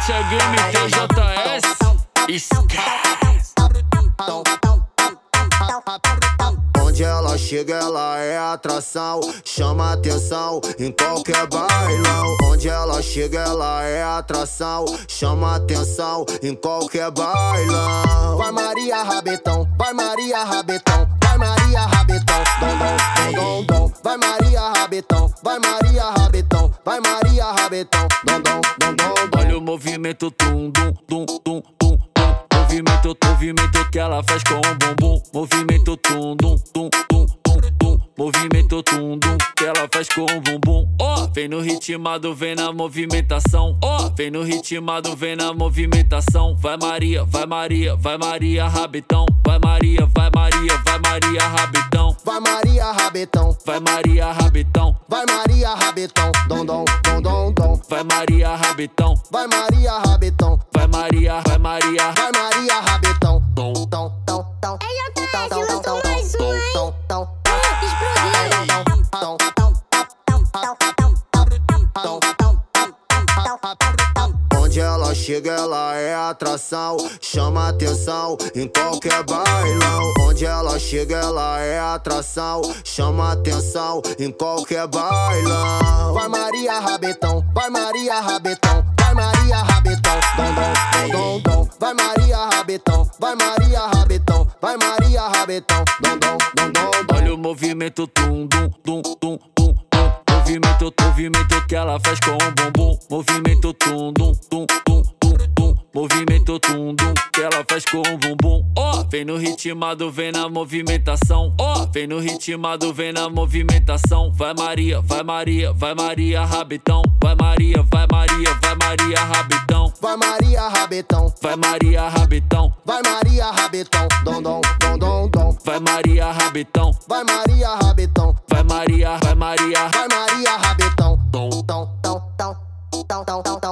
Katia Game TJS. Esquece. Onde ela chega, ela é atração, chama atenção em qualquer bailão. Onde ela chega, ela é atração, chama atenção em qualquer bailão. Vai Maria Rabetão, vai Maria Rabetão, vai Maria Rabetão, dom dom dom dom. Vai Maria Rabetão, vai Maria Rabetão, vai Maria Rabetão, dom dom dom dom. Olha o movimento tum dum dum dum dum. Movimento que ela faz com o bumbum. Movimento tum dum dum dum dum dum. Movimento tum dum que ela faz com o bumbum. Ó, vem no ritmado, vem na movimentação. Ó, vem no ritmado, vem na movimentação. Vai Maria, vai Maria, vai Maria Rabetão. Vai Maria, vai Maria, vai Maria Rabetão. Vai Maria Rabetão, vai Maria Rabetão. vai Maria Rabetão, dom dom dom dom dom. Vai Maria Rabetão, vai Maria Rabetão, vai Maria, vai Maria, vai Maria Rabetão, tom tom tom tom. Ei, JS, lançou mais um, hein? Tom tom Onde ela chega, ela é atração, chama atenção em qualquer bailão. Onde ela chega, ela é atração, chama atenção em qualquer bailão. Vai Maria Rabetão, vai Maria Rabetão, vai Maria Rabetão, dom dom dom dom. Vai Maria Rabetão, vai Maria Rabetão, vai Maria Rabetão, dom dom dom dom. Olha o movimento tum dum dum dum dum. Movimento que ela faz com o bumbum. Movimento tum dum dum dum dum dum. Movimento tum dum que ela faz com o bumbum. Ó, vem no ritmado, vem na movimentação. Ó, vem no ritmado, vem na movimentação. Vai Maria, vai Maria, vai Maria Rabetão. Vai Maria, vai Maria, vai Maria Rabetão. Vai Maria Rabetão, vai Maria Rabetão, vai Maria Rabetão, dom dom dom dom dom. vai Maria Rabetão, vai Maria Rabetão, vai Maria, vai Maria, vai Maria Rabetão, tom tom tom tom tom tom tom.